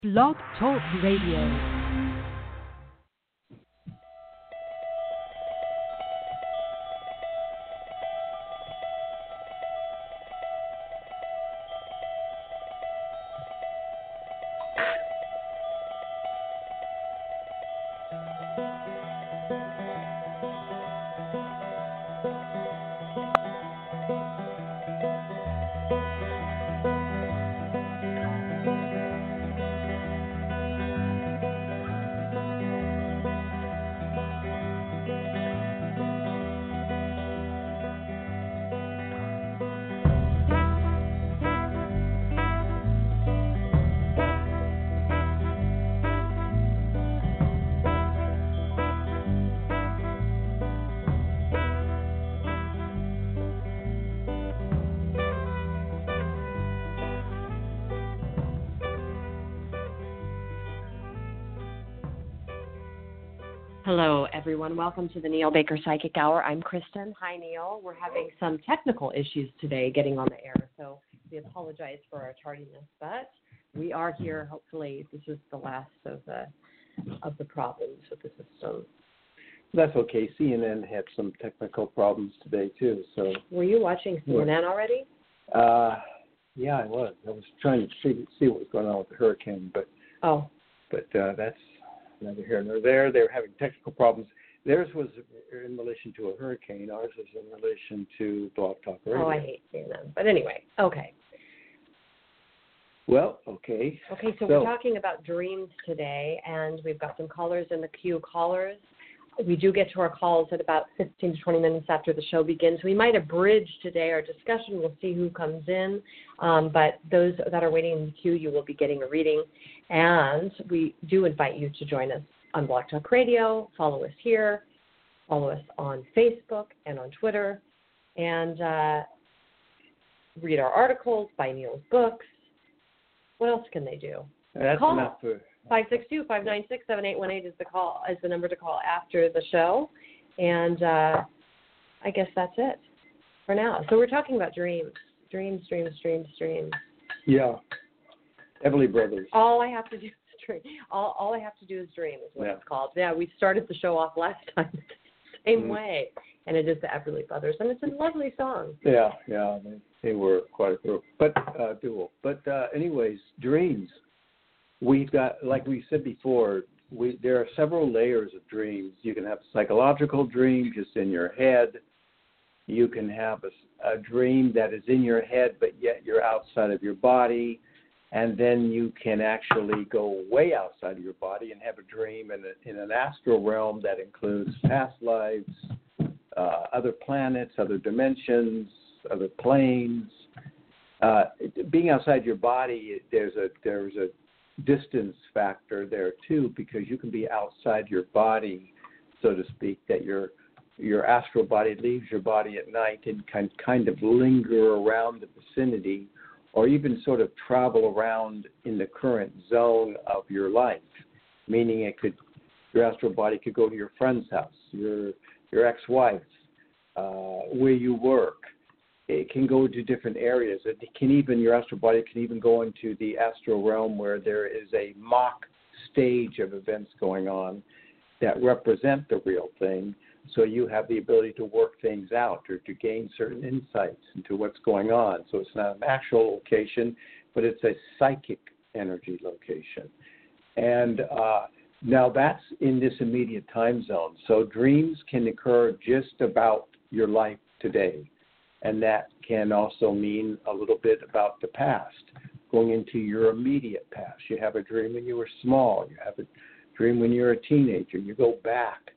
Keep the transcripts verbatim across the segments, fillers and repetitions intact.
Blog Talk Radio. Hello, everyone. Welcome to the Neil Baker Psychic Hour. I'm Kristen. Hi, Neil. We're having some technical issues today getting on the air, so we apologize for our tardiness, but we are here. Hopefully, this is the last of the of the problems with the system. That's okay. C N N had some technical problems today, too. So, were you watching C N N already? Uh, yeah, I was. I was trying to see, see what was going on with the hurricane, but oh, but uh, that's neither here nor there. They were having technical problems. Theirs was in relation to a hurricane. Ours was in relation to Blog Talk Radio. Oh, I hate C N N. But anyway, okay. Well, okay. Okay, so, so we're talking about dreams today, and we've got some callers in the queue. Callers, we do get to our calls at about fifteen to twenty minutes after the show begins. We might abridge today our discussion. We'll see who comes in. Um, but those that are waiting in the queue, you will be getting a reading. And we do invite you to join us on Blog Talk Radio. Follow us here. Follow us on Facebook and on Twitter. And uh, read our articles, buy Neil's books. What else can they do? That's Call. enough for... five six two, five nine six, seven eight one eight is the call is the number to call after the show. And uh, I guess that's it for now. So we're talking about dreams. Dreams, dreams, dreams, dreams. Yeah. Everly Brothers. All I have to do is dream. All, all I have to do is dream is what yeah. it's called. Yeah, we started the show off last time the same mm-hmm. way. And it is the Everly Brothers. And it's a lovely song. Yeah, yeah. They, they were quite a group. But, uh, dual. But uh, anyways, dreams. We've got, like we said before, we there are several layers of dreams. You can have a psychological dream just in your head. You can have a, a dream that is in your head, but yet you're outside of your body. And then you can actually go way outside of your body and have a dream in, a, in an astral realm that includes past lives, uh, other planets, other dimensions, other planes. Uh, being outside your body, there's a there's a distance factor there too, because you can be outside your body, so to speak, that your your astral body leaves your body at night and can kind of linger around the vicinity, or even sort of travel around in the current zone of your life. Meaning, it could your astral body could go to your friend's house, your your ex-wife, uh, where you work. It can go to different areas. It can even, your astral body can even go into the astral realm where there is a mock stage of events going on that represent the real thing. So you have the ability to work things out or to gain certain insights into what's going on. So it's not an actual location, but it's a psychic energy location. And uh, now that's in this immediate time zone. So dreams can occur just about your life today. And that can also mean a little bit about the past, going into your immediate past. You have a dream when you were small. You have a dream when you're a teenager. You go back.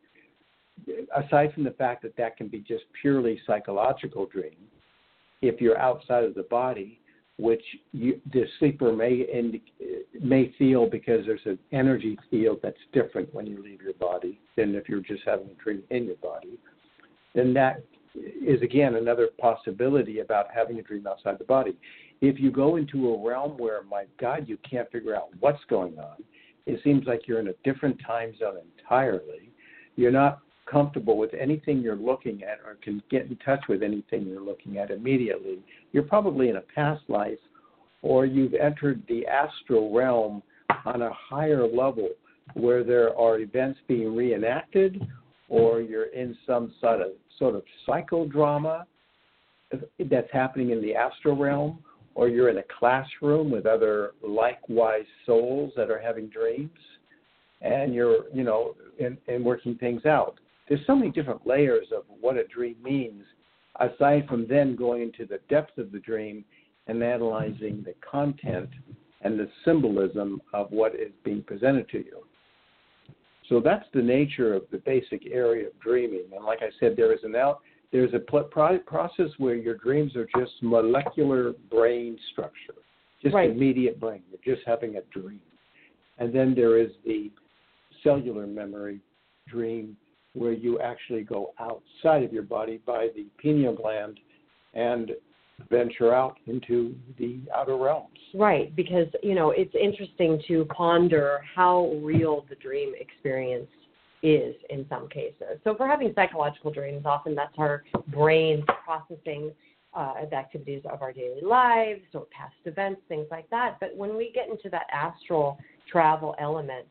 Aside from the fact that that can be just purely psychological dream, if you're outside of the body, which you, the sleeper may ind- may feel because there's an energy field that's different when you leave your body than if you're just having a dream in your body, then that is, again, another possibility about having a dream outside the body. If you go into a realm where, my God, you can't figure out what's going on, it seems like you're in a different time zone entirely. You're not comfortable with anything you're looking at or can get in touch with anything you're looking at immediately. You're probably in a past life, or you've entered the astral realm on a higher level where there are events being reenacted, or you're in some sort of sort of psychodrama that's happening in the astral realm, or you're in a classroom with other likewise souls that are having dreams, and you're, you know, and, and working things out. There's so many different layers of what a dream means, aside from then going into the depth of the dream and analyzing the content and the symbolism of what is being presented to you. So that's the nature of the basic area of dreaming. And like I said, there is an out, there's a pl- process where your dreams are just molecular brain structure, just right. immediate brain. You're just having a dream. And then there is the cellular memory dream, where you actually go outside of your body by the pineal gland and venture out into the outer realms. Right, because, you know, it's interesting to ponder how real the dream experience is in some cases. So if we're having psychological dreams, often that's our brain processing uh, the activities of our daily lives or past events, things like that. But when we get into that astral travel element,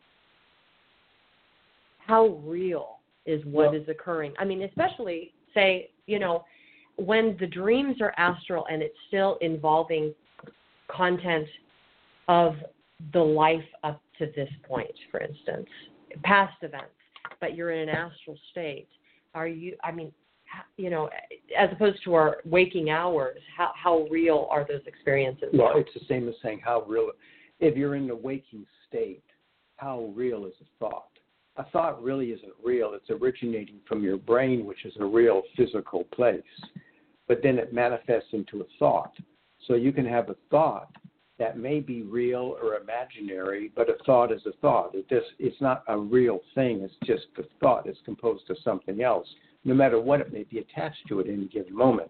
how real is what well, is occurring? I mean, especially, say, you know, when the dreams are astral and it's still involving content of the life up to this point, for instance, past events, but you're in an astral state. Are you, I mean, you know, as opposed to our waking hours, how, how real are those experiences? Well, it's the same as saying how real, if you're in the waking state, how real is a thought? A thought really isn't real. It's originating from your brain, which is a real physical place. But then it manifests into a thought. So you can have a thought that may be real or imaginary, but a thought is a thought. It just, it's not a real thing. It's just a thought. It's composed of something else, no matter what it may be attached to at any given moment.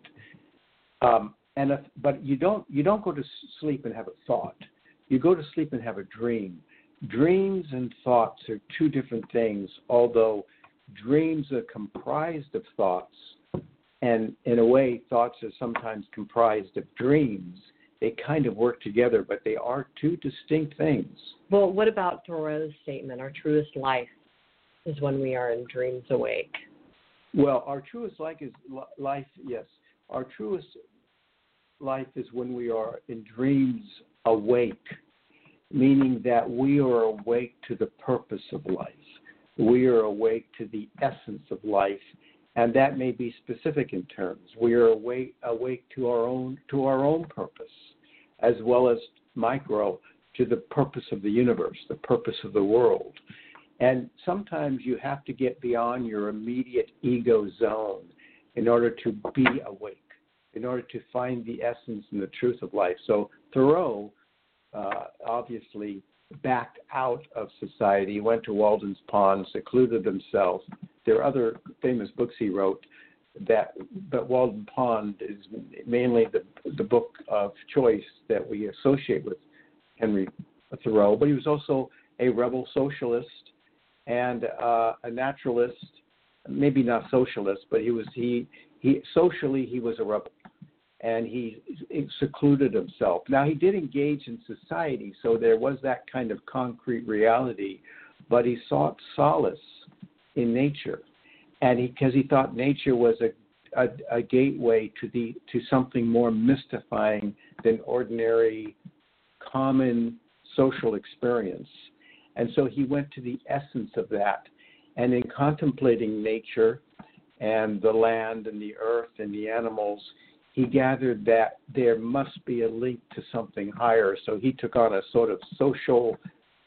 Um, and if, but you don't you don't go to sleep and have a thought. You go to sleep and have a dream. Dreams and thoughts are two different things, although dreams are comprised of thoughts, and in a way, thoughts are sometimes comprised of dreams. They kind of work together, but they are two distinct things. Well, what about Thoreau's statement, our truest life is when we are in dreams awake? Well, our truest life is life, yes. Our truest life is when we are in dreams awake, meaning that we are awake to the purpose of life. We are awake to the essence of life, and that may be specific in terms. We are awake, awake to our own to our own purpose, as well as micro to the purpose of the universe, the purpose of the world. And sometimes you have to get beyond your immediate ego zone in order to be awake, in order to find the essence and the truth of life. So Thoreau uh, obviously backed out of society, went to Walden's Pond, secluded himself. There are other famous books he wrote, that, but Walden Pond is mainly the the book of choice that we associate with Henry Thoreau. But he was also a rebel socialist and uh, a naturalist. Maybe not socialist, but he was he he socially he was a rebel, and he, he secluded himself. Now he did engage in society, so there was that kind of concrete reality, but he sought solace in nature. And because he, he thought nature was a, a, a gateway to the to something more mystifying than ordinary, common social experience. And so he went to the essence of that. And in contemplating nature and the land and the earth and the animals, he gathered that there must be a link to something higher. So he took on a sort of social,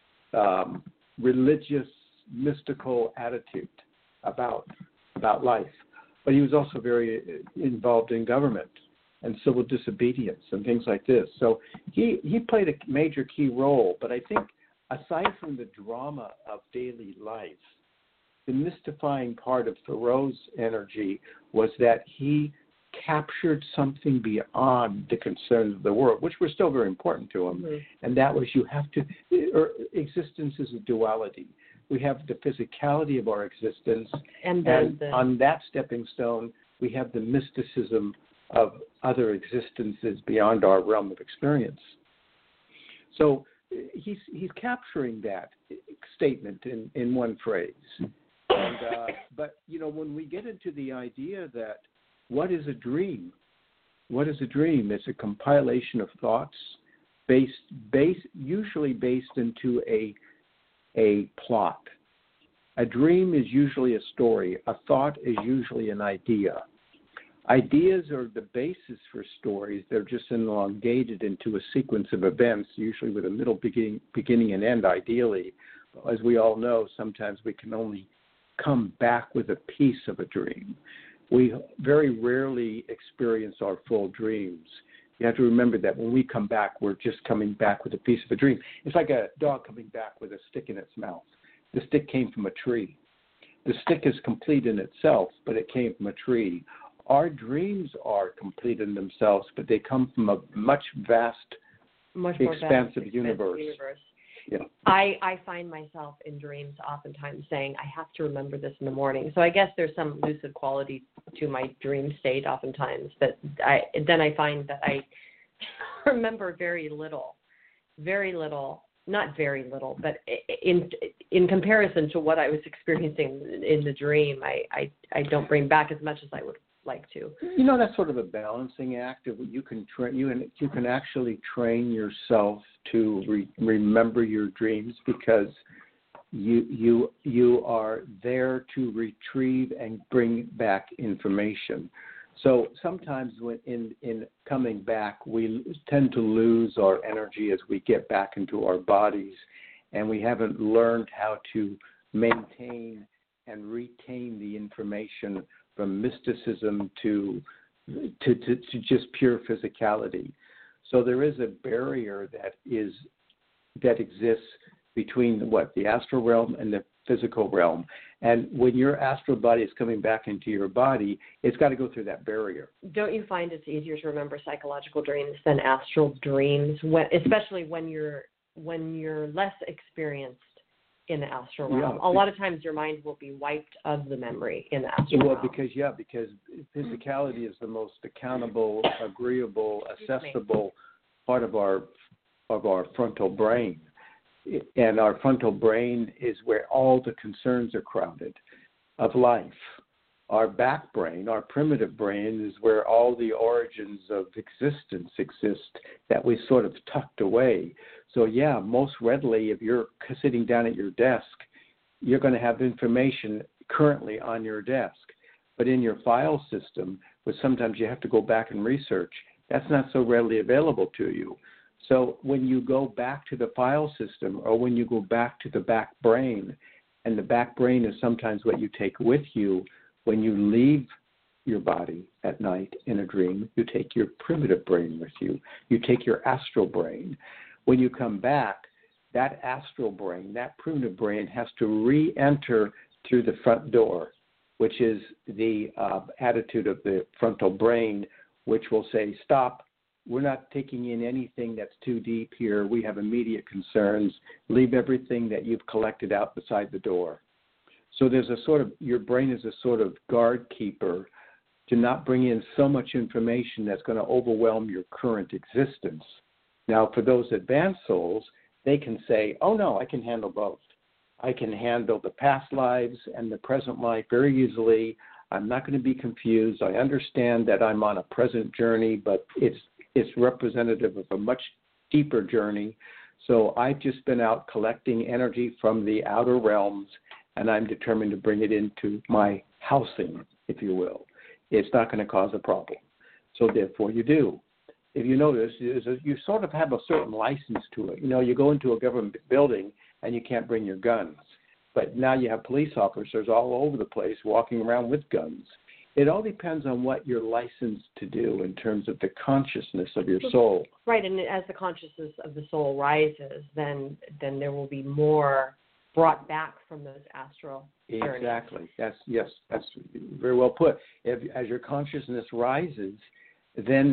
um, religious, mystical attitude about about life. But he was also very involved in government and civil disobedience and things like this. So he, he played a major key role. But I think aside from the drama of daily life, the mystifying part of Thoreau's energy was that he captured something beyond the concerns of the world, which were still very important to him. Mm-hmm. And that was you have to, or existence is a duality. We have the physicality of our existence, and, and the... on that stepping stone, we have the mysticism of other existences beyond our realm of experience. So he's he's capturing that statement in, in one phrase. And, uh, but, you know, when we get into the idea that what is a dream? What is a dream? It's a compilation of thoughts based, based usually based into a a plot. A dream is usually a story. A thought is usually an idea. Ideas are the basis for stories. They're just elongated into a sequence of events, usually with a middle, beginning, beginning and end, ideally. As we all know, sometimes we can only come back with a piece of a dream. We very rarely experience our full dreams. You have to remember that when we come back, we're just coming back with a piece of a dream. It's like a dog coming back with a stick in its mouth. The stick came from a tree. The stick is complete in itself, but it came from a tree. Our dreams are complete in themselves, but they come from a much vast, much more expansive vast, universe. universe. Yeah. I, I find myself in dreams oftentimes saying, I have to remember this in the morning. So I guess there's some lucid quality to my dream state oftentimes, but I, then I find that I remember very little, very little, not very little, but in in comparison to what I was experiencing in the dream, I, I, I don't bring back as much as I would like to. You know, that's sort of a balancing act. Of you can tra- you can you can actually train yourself to re- remember your dreams because you you you are there to retrieve and bring back information. So sometimes when in, in coming back, we tend to lose our energy as we get back into our bodies, and we haven't learned how to maintain and retain the information from mysticism to, to, to, to just pure physicality. So there is a barrier that is that exists between what the astral realm and the physical realm. And when your astral body is coming back into your body, it's got to go through that barrier. Don't you find it's easier to remember psychological dreams than astral dreams, when, especially when you're when you're less experienced in the astral realm? Yeah. A lot of times your mind will be wiped of the memory in the astral well, realm. Well, because, yeah, because physicality is the most accountable, agreeable, accessible part of our of our frontal brain. And our frontal brain is where all the concerns are crowded of life. Our back brain, our primitive brain, is where all the origins of existence exist that we sort of tucked away. So, yeah, most readily, if you're sitting down at your desk, you're going to have information currently on your desk. But in your file system, which sometimes you have to go back and research, that's not so readily available to you. So when you go back to the file system or when you go back to the back brain, and the back brain is sometimes what you take with you when you leave your body at night in a dream, you take your primitive brain with you. You take your astral brain. When you come back, that astral brain, that primitive brain has to re-enter through the front door, which is the uh, attitude of the frontal brain, which will say, stop. We're not taking in anything that's too deep here. We have immediate concerns. Leave everything that you've collected out beside the door. So there's a sort of, your brain is a sort of guard keeper to not bring in so much information that's going to overwhelm your current existence. Now, for those advanced souls, they can say, oh, no, I can handle both. I can handle the past lives and the present life very easily. I'm not going to be confused. I understand that I'm on a present journey, but it's It's representative of a much deeper journey. So I've just been out collecting energy from the outer realms, and I'm determined to bring it into my housing, if you will. It's not going to cause a problem. So therefore you do. If you notice, you sort of have a certain license to it. You know, you go into a government building and you can't bring your guns. But now you have police officers all over the place walking around with guns. It all depends on what you're licensed to do in terms of the consciousness of your soul. Right, and as the consciousness of the soul rises, then then there will be more brought back from those astral journeys. Exactly. That's yes, that's very well put. If, as your consciousness rises, then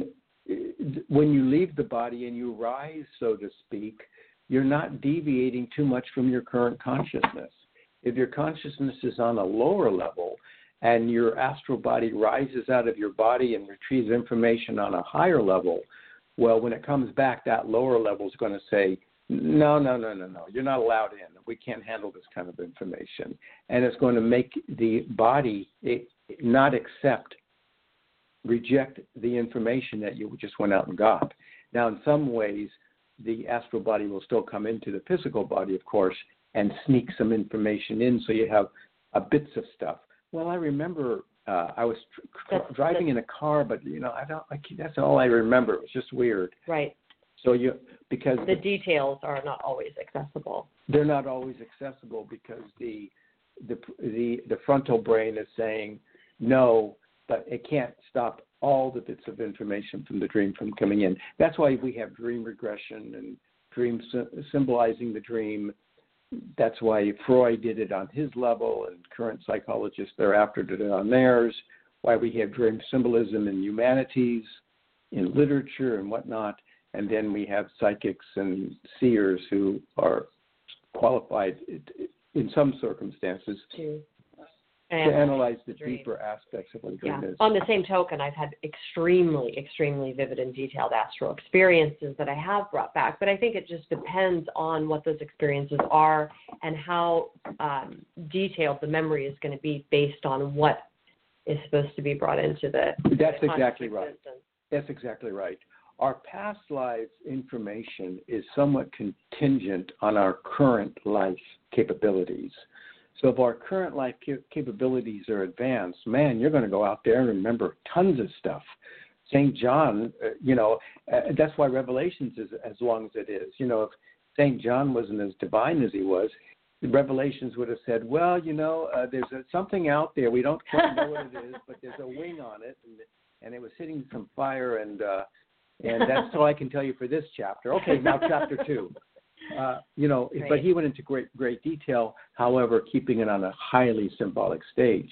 when you leave the body and you rise, so to speak, you're not deviating too much from your current consciousness. If your consciousness is on a lower level, and your astral body rises out of your body and retrieves information on a higher level, well, when it comes back, that lower level is going to say, No, no, no, no, no. You're not allowed in. We can't handle this kind of information. And it's going to make the body it, not accept, reject the information that you just went out and got. Now, in some ways, the astral body will still come into the physical body, of course, and sneak some information in so you have uh, bits of stuff. Well, I remember uh, I was tr- tr- driving in a car, but, you know, I don't. I, that's all I remember. It was just weird. Right. So you, because the, the details are not always accessible. They're not always accessible because the the the the frontal brain is saying no, but it can't stop all the bits of information from the dream from coming in. That's why we have dream regression and dream symbolizing the dream. That's why Freud did it on his level, and current psychologists thereafter did it on theirs. Why we have dream symbolism in humanities, in literature and whatnot. And then we have psychics and seers who are qualified in some circumstances to, to analyze the, the deeper aspects of what a dream yeah. is. On the same token, I've had extremely, extremely vivid and detailed astral experiences that I have brought back, but I think it just depends on what those experiences are and how um, detailed the memory is going to be based on what is supposed to be brought into the That's the exactly right. existence. That's exactly right. Our past lives information is somewhat contingent on our current life capabilities. So if our current life capabilities are advanced, man, you're going to go out there and remember tons of stuff. Saint John, uh, you know, uh, that's why Revelations is as long as it is. You know, if Saint John wasn't as divine as he was, the Revelations would have said, well, you know, uh, there's a, something out there. We don't quite know what it is, but there's a wing on it, and, and it was hitting some fire, and uh, and that's all I can tell you for this chapter. Okay, now chapter two. Uh, you know, Great. But he went into great great detail, however, keeping it on a highly symbolic stage.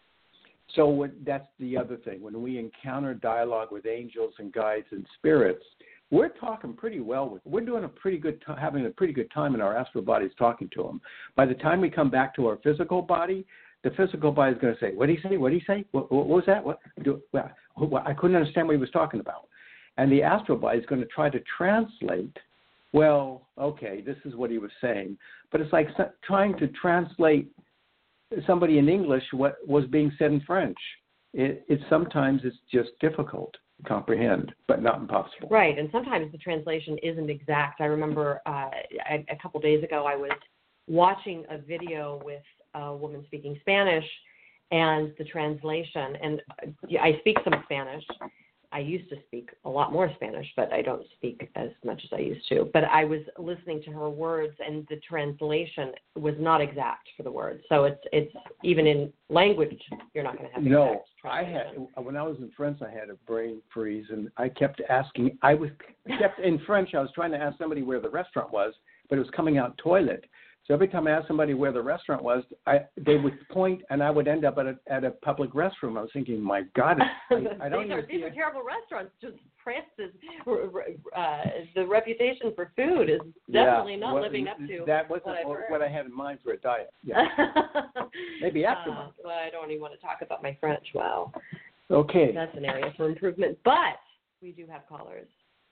So when, that's the other thing. When we encounter dialogue with angels and guides and spirits, we're talking pretty well with. We're doing a pretty good, t- having a pretty good time in our astral bodies talking to them. By the time we come back to our physical body, the physical body is going to say, "What did he say? What did he say? What, what was that? What? Do, well, I couldn't understand what he was talking about." And the astral body is going to try to translate. Well, okay, this is what he was saying, but it's like trying to translate somebody in English what was being said in French. It, it sometimes it's just difficult to comprehend, but not impossible. Right, and sometimes the translation isn't exact. I remember uh, a, a couple days ago I was watching a video with a woman speaking Spanish, and the translation, and I speak some Spanish. I used to speak a lot more Spanish, but I don't speak as much as I used to. But I was listening to her words, and the translation was not exact for the words. So it's it's even in language, you're not going to have exact No, I translation. had when I was in France, I had a brain freeze, and I kept asking. I was kept in French. I was trying to ask somebody where the restaurant was, but it was coming out toilet. So every time I asked somebody where the restaurant was, I, they would point, and I would end up at a, at a public restroom. I was thinking, my God, I, I don't these, are, even these see are it. terrible restaurants. Just France is, uh, the reputation for food is Yeah, definitely not well, living up to that wasn't what I've what, heard. what I had in mind for a diet. Yeah. Maybe after. uh, well, I don't even want to talk about my French. Wow. Okay. That's an area for improvement. But we do have callers.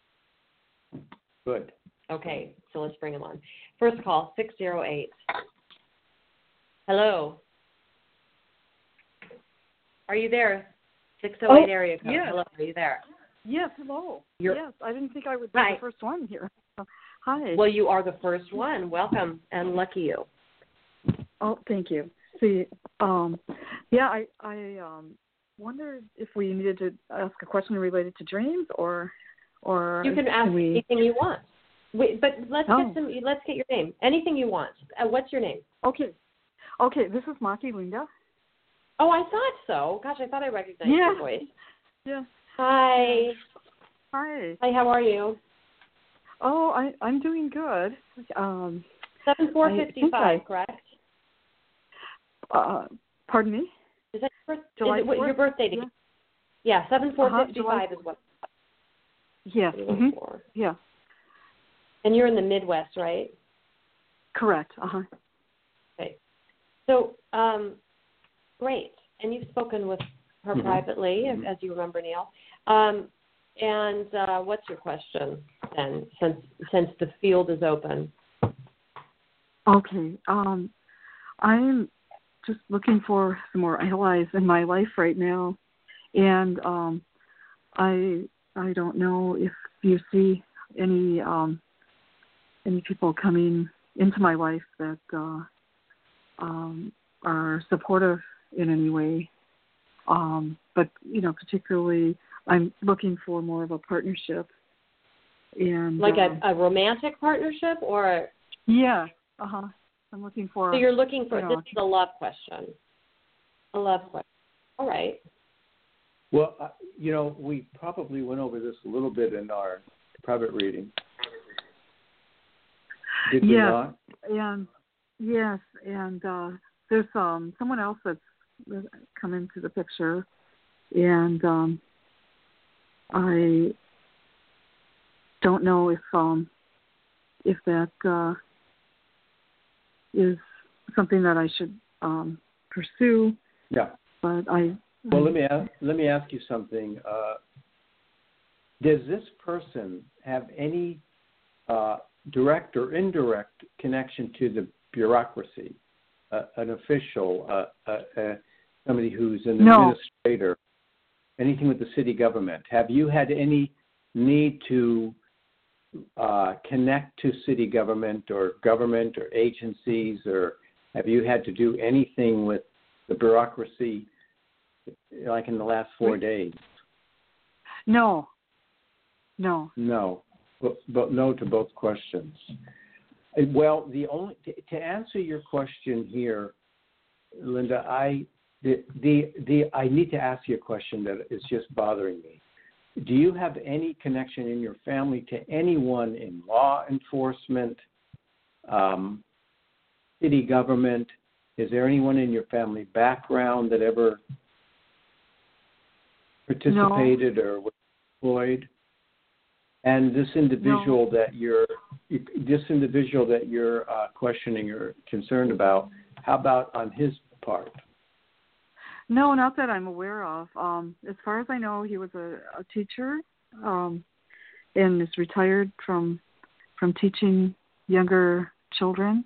Good. Okay, so let's bring them on. First call, six oh eight. Hello. Are you there? six oh eight Oh, area code. yes. Hello, are you there? Yes, hello. You're, yes, I didn't think I would be Hi. the first one here. Hi. Well, you are the first one. Welcome, and lucky you. Oh, thank you. See, um, yeah, I, I um, wondered if we needed to ask a question related to dreams, or, or You can ask we... anything you want. Wait, but let's Oh. get some. Let's get your name. Anything you want. Uh, what's your name? Okay, okay. This is Maki Linda. Oh, I thought so. Gosh, I thought I recognized Yeah. your voice. Yeah. Hi. Hi. Hi. How are you? Oh, I, I'm doing good. Um, Seven four fifty five. Correct. Uh, pardon me. Is that your, birth, July is it what, your fourth? birthday date? Yeah, seven four fifty five Uh-huh, is what. Yes. Mm-hmm. Yeah. And you're in the Midwest, right? Correct. Uh huh. Okay. So, um, great. And you've spoken with her Mhm. privately, Mhm. as you remember, Neil. Um, And uh, what's your question then, since since the field is open? Okay. Um, I'm just looking for some more allies in my life right now, and um, I I don't know if you see any um, any people coming into my life that uh, um, are supportive in any way. Um, but you know, particularly, I'm looking for more of a partnership. And Like um, a, a romantic partnership, or yeah, uh huh. I'm looking for. so you're looking for you know, this is a love question. A love question. All right. Well, uh, you know, we probably went over this a little bit in our private reading. Did we yes, not? and yes, and uh, there's um someone else that's come into the picture, and um, I don't know if um if that uh, is something that I should um, pursue. Yeah. But I. Well, let me ask, let me ask you something. Uh, does this person have any uh, direct or indirect connection to the bureaucracy, uh, an official, uh, uh, uh, somebody who's an No. administrator, anything with the city government? Have you had any need to uh, connect to city government or government or agencies, or have you had to do anything with the bureaucracy like in the last four days? No. No. No, but, but no to both questions. Well, the only to, to answer your question here, Linda, I the, the the I need to ask you a question that is just bothering me. Do you have any connection in your family to anyone in law enforcement, um, city government? Is there anyone in your family background that ever participated no. or was employed? And this individual no. that you're this individual that you're uh, questioning or concerned about, how about on his part? No, not that I'm aware of. Um, as far as I know, he was a, a teacher um, and is retired from from teaching younger children.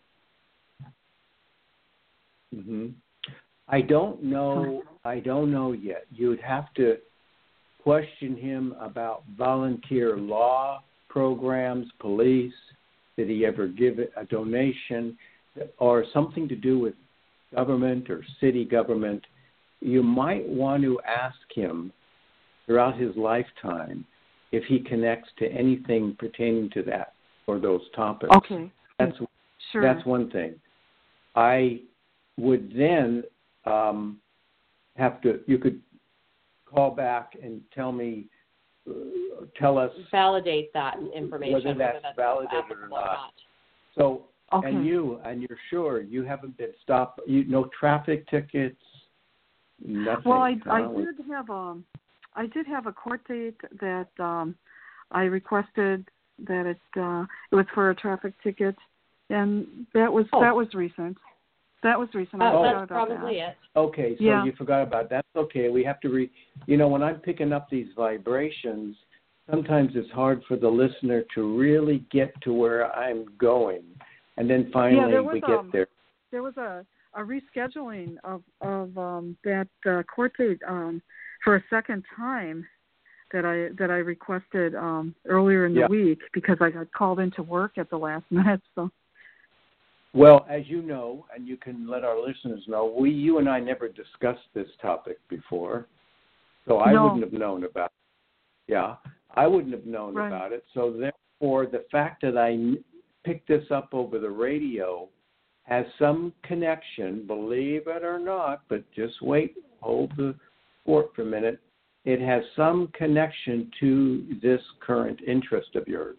Mm-hmm. I don't know. I don't know yet. You would have to question him about volunteer law programs, police. Did he ever give a donation, or something to do with government or city government? You might want to ask him throughout his lifetime if he connects to anything pertaining to that or those topics. Okay. That's sure. That's one thing. I would then um, have to. You could call back and tell me, uh, tell us validate that information whether that's, whether that's validated or not. or not. So, okay. and you, and you're sure you haven't been stopped. You no traffic tickets. Nothing. Well, I, huh? I did have um, I did have a court date that um, I requested that it uh, it was for a traffic ticket, and that was oh. that was recent. That was recent. Uh, I forgot that's about probably that. it. Okay, so yeah. you forgot about that. That's okay. We have to re. You know, when I'm picking up these vibrations, sometimes it's hard for the listener to really get to where I'm going, and then finally yeah, was, we get um, there. There was a, a rescheduling of of um, that uh, court date um, for a second time that I that I requested um, earlier in the yeah. week because I got called into work at the last minute. So. Well, as you know, and you can let our listeners know, we, you and I never discussed this topic before, so I no. wouldn't have known about it. Yeah, I wouldn't have known right. about it. So therefore, the fact that I picked this up over the radio has some connection, believe it or not, but just wait, hold the fort for a minute. It has some connection to this current interest of yours.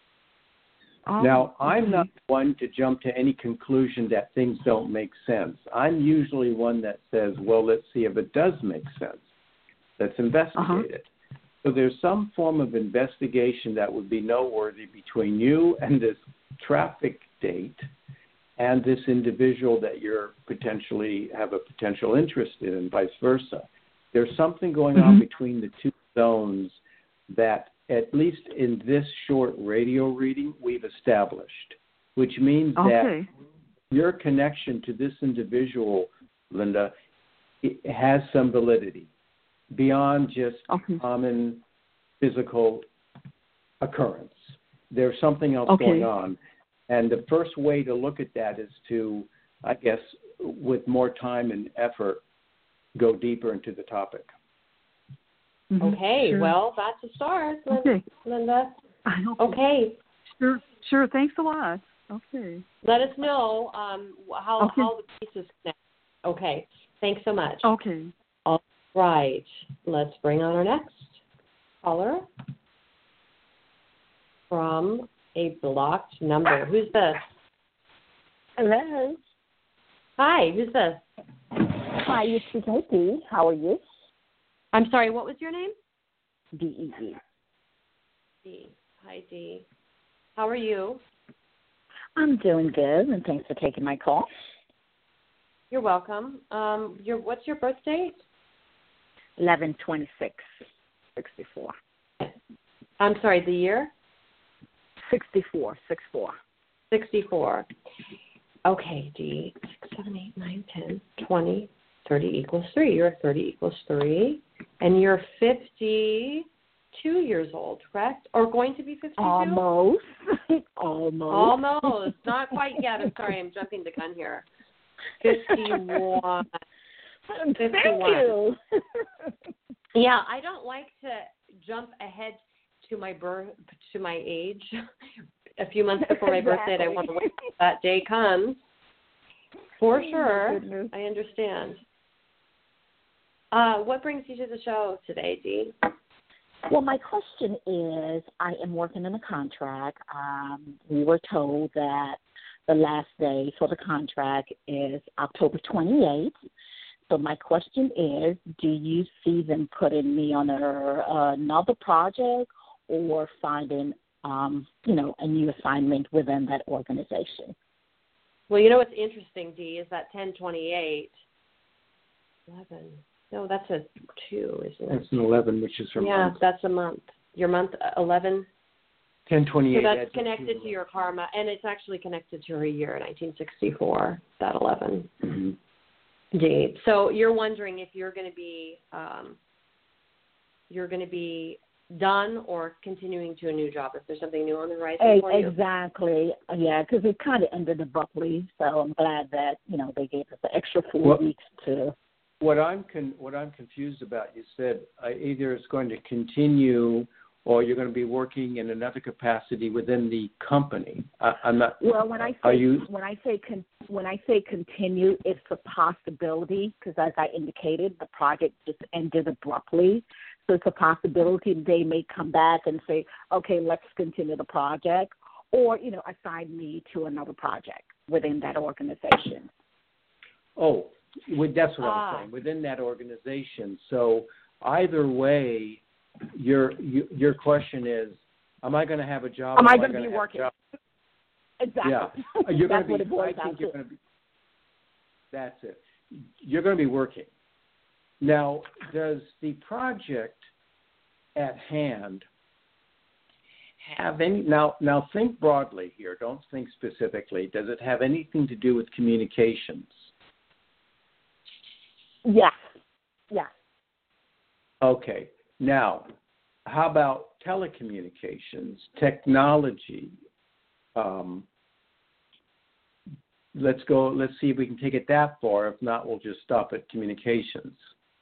Oh, now, okay. I'm not one to jump to any conclusion that things don't make sense. I'm usually one that says, well, let's see if it does make sense. Let's investigate uh-huh. it. So there's some form of investigation that would be noteworthy between you and this traffic date and this individual that you're potentially have a potential interest in, and vice versa. There's something going mm-hmm. on between the two zones that at least in this short radio reading we've established, which means Okay. that your connection to this individual, Linda, it has some validity beyond just Okay. common physical occurrence. There's something else Okay. going on. And the first way to look at that is to, I guess, with more time and effort, go deeper into the topic. Mhm. Okay, Sure. well, that's a start, Lin- Okay. Linda. I hope. Okay, Sure. Sure. Thanks a lot. Okay. let us know um, how, Okay. how the pieces connect. Okay, thanks so much. Okay. All right, let's bring on our next caller from a blocked number. Who's this? Hello. Hi, who's this? Hi, you're speaking with Dee. How are you? I'm sorry, what was your name? D E E. Dee. Hi, Dee. How are you? I'm doing good, and thanks for taking my call. You're welcome. Um, your what's your birth date? eleven twenty-six sixty-four. I'm sorry, the year? sixty-four, sixty-four. sixty-four. Okay, D. six, seven, eight, nine, ten, twenty, thirty equals three. You're thirty equals three. And you're fifty-two years old, correct? Or going to be fifty-two? Almost. Almost. Almost. Not quite yet. I'm sorry, I'm jumping the gun here. fifty-one. Thank fifty-one. you. Yeah, I don't like to jump ahead to my birth, to my age a few months before my birthday. And I want to wait till that day comes. For sure. Goodness. I understand. Uh, what brings you to the show today, Dee? Well, my question is, I am working in a contract. Um, we were told that the last day for the contract is October twenty-eighth. So my question is, do you see them putting me on a, another project or finding, um, you know, a new assignment within that organization? Well, you know what's interesting, Dee, is that ten twenty-eight, eleven. No, that's a two, isn't it? That's an eleven, which is from Yeah, that's a month. Your month, uh, eleven. ten So twenty-eight. that's connected to your karma, and it's actually connected to her year, nineteen sixty-four, that eleven. Mm-hmm. Dee. So you're wondering if you're going to be um, you're going to be done or continuing to a new job, if there's something new on the horizon for you. Exactly. Yeah, because it kind of ended abruptly. So I'm glad that, you know, they gave us the extra four Well, weeks to. What I'm con- what I'm confused about, you said uh, either it's going to continue or you're going to be working in another capacity within the company. I, I'm not. Well, when I say Are you? when I say con- when I say continue, it's a possibility because, as I indicated, the project just ended abruptly. So it's a possibility they may come back and say, "Okay, let's continue the project," or you know, assign me to another project within that organization. Oh, with, that's what Ah. I'm saying. Within that organization. So either way, your you, your question is, am I going to have a job? Am I going gonna to be working? Yeah, Exactly. you're going That's to be. what it boils I down think you're to. going to be. That's it. You're going to be working. Now, does the project at hand have any? Now, now think broadly here. Don't think specifically. Does it have anything to do with communications? Yes. Yes. Okay. Now, how about telecommunications, technology? Um, let's go. Let's see if we can take it that far. If not, we'll just stop at communications.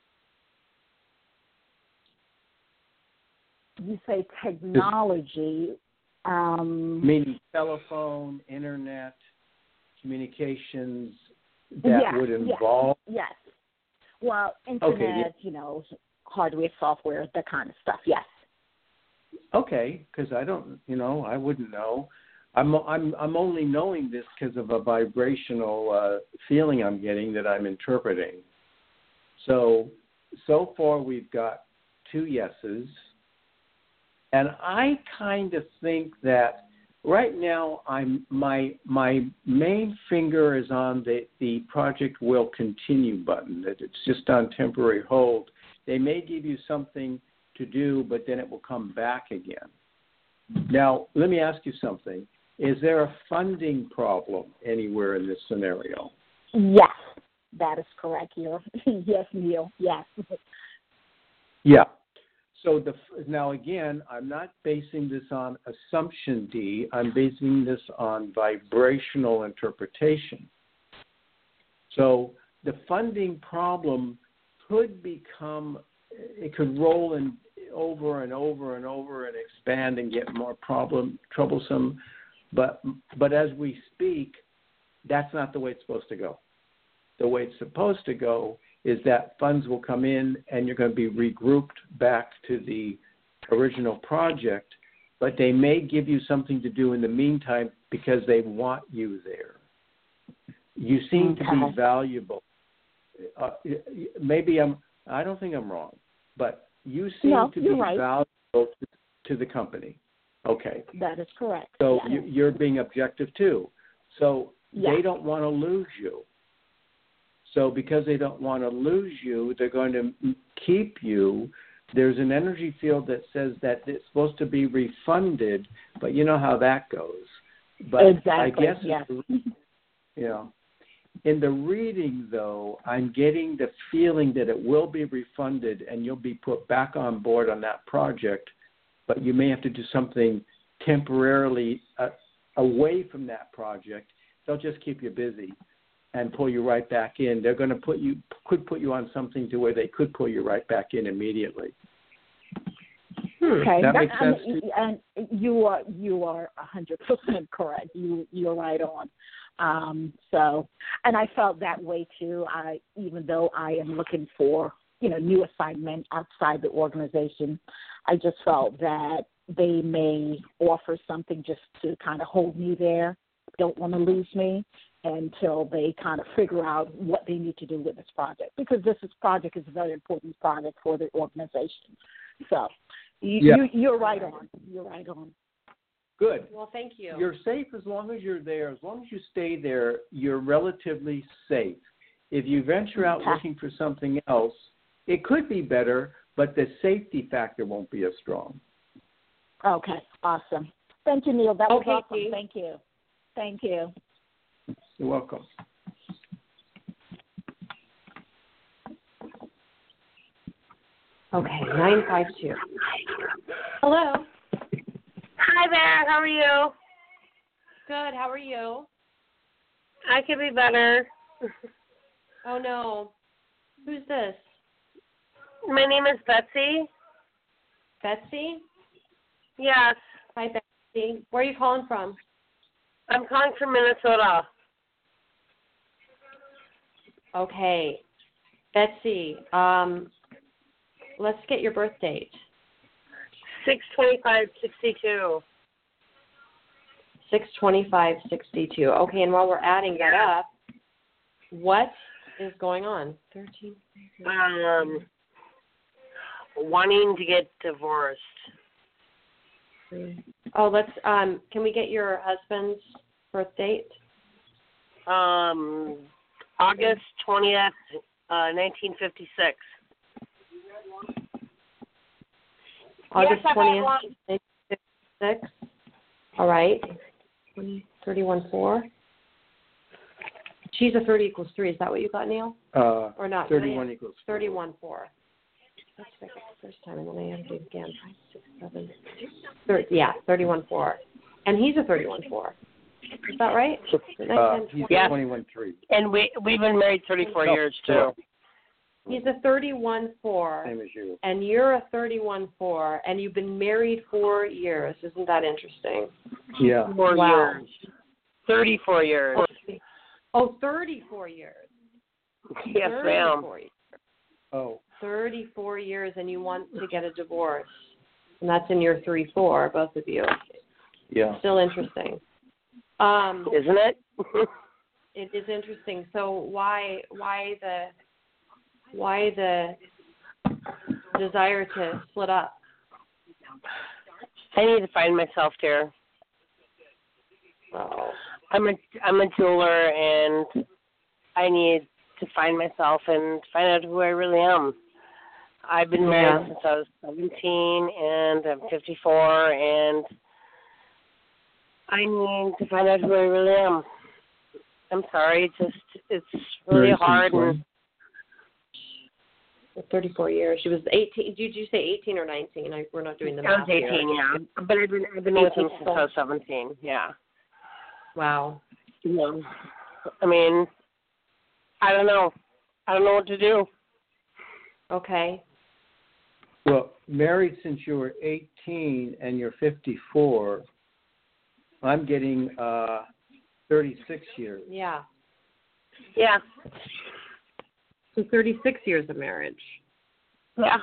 You say technology. Um, Meaning telephone, internet, communications that yes, would involve. Yes. yes. Well, internet, Okay, yeah. you know, hardware, software, that kind of stuff. Yes. Okay, because I don't, you know, I wouldn't know. I'm I'm I'm only knowing this because of a vibrational uh, feeling I'm getting that I'm interpreting. So so far we've got two yeses, and I kind of think that right now I'm my my main finger is on the the project will continue button. That it's just on temporary hold. They may give you something to do, but then it will come back again. Now, let me ask you something. Is there a funding problem anywhere in this scenario? Yes, that is correct. You're, yes, Neil, yes. Yeah. So the now again, I'm not basing this on assumption, D. I'm basing this on vibrational interpretation. So the funding problem could become, it could roll in over and over and over and expand and get more problem troublesome. But but as we speak, that's not the way it's supposed to go. The way it's supposed to go is that funds will come in and you're going to be regrouped back to the original project, but they may give you something to do in the meantime because they want you there. You seem to be valuable. Uh, maybe I'm, I don't think I'm wrong, but you seem no, to be right. valuable to, to the company. Okay. That is correct. So yes. you, you're being objective too. So yes. they don't want to lose you. So because they don't want to lose you, they're going to keep you. There's an energy field that says that it's supposed to be refunded, but you know how that goes. But exactly. I guess, yes. you know, in the reading, though, I'm getting the feeling that it will be refunded and you'll be put back on board on that project, but you may have to do something temporarily uh, away from that project. They'll just keep you busy and pull you right back in. They're going to put you, could put you on something to where they could pull you right back in immediately. Hmm. Okay, that makes sense. And, and you are you are a hundred percent correct. You you're right on. Um, so, and I felt that way too. I even though I am looking for you know new assignment outside the organization, I just felt that they may offer something just to kind of hold me there. Don't want to lose me until they kind of figure out what they need to do with this project, because this is, project is a very important project for the organization. So you, yeah. you, you're right on. You're right on. Good. Well, thank you. You're safe as long as you're there. As long as you stay there, you're relatively safe. If you venture out okay. looking for something else, it could be better, but the safety factor won't be as strong. Okay, awesome. Thank you, Neil. That was okay, awesome. Steve. Thank you. Thank you. You're welcome. Okay, nine five two. Hello. Hi there. How are you? Good. How are you? I could be better. Oh, no. Who's this? My name is Betsy. Betsy? Yes. Hi, Betsy. Where are you calling from? I'm calling from Minnesota. Okay. Betsy, um, let's get your birth date. six twenty-five sixty-two. six twenty-five sixty-two. Okay, and while we're adding that up, what is going on? thirteen. Um, wanting to get divorced. Oh, let's, um, can we get your husband's birth date? Um, August twentieth, uh, nineteen fifty-six. August yes, twentieth, nineteen fifty-six. All right. thirty-one four. She's a thirty equals three. Is that what you got, Neil? Uh, or not? thirty-one equals four. thirty-one four. Let's make it the first time, and then I added it again. Five, six, seven. thirty, yeah, thirty-one four. And he's a thirty-one four. Is that right? Uh, he's yeah. twenty-one three. And we, we've been married thirty-four no, years, too. No. He's a thirty-one four. Same as you. And you're a thirty-one four, and you've been married four years. Isn't that interesting? Yeah. Four wow. years. thirty-four years. Oh, thirty-four years. Yes, ma'am. Years. Oh. thirty-four years, and you want to get a divorce. And that's in your three four, both of you. Yeah. Still interesting. Um, Isn't it? it is interesting. So why why the why the desire to split up? I need to find myself, dear. Oh. I'm a I'm a jeweler, and I need to find myself and find out who I really am. I've been married since I was seventeen, and I'm fifty-four, and I need to find out who I really am. I'm sorry, it's just it's really hard. And thirty-four years. She was eighteen. Did you say eighteen or nineteen? I, we're not doing the math. I was eighteen, here. yeah. But I've been I've been with him since I was seventeen. Yeah. Wow. Yeah. I mean, I don't know. I don't know what to do. Okay. Well, married since you were eighteen and you're fifty-four, I'm getting uh, thirty-six years. Yeah. Yeah. So thirty-six years of marriage. Yeah.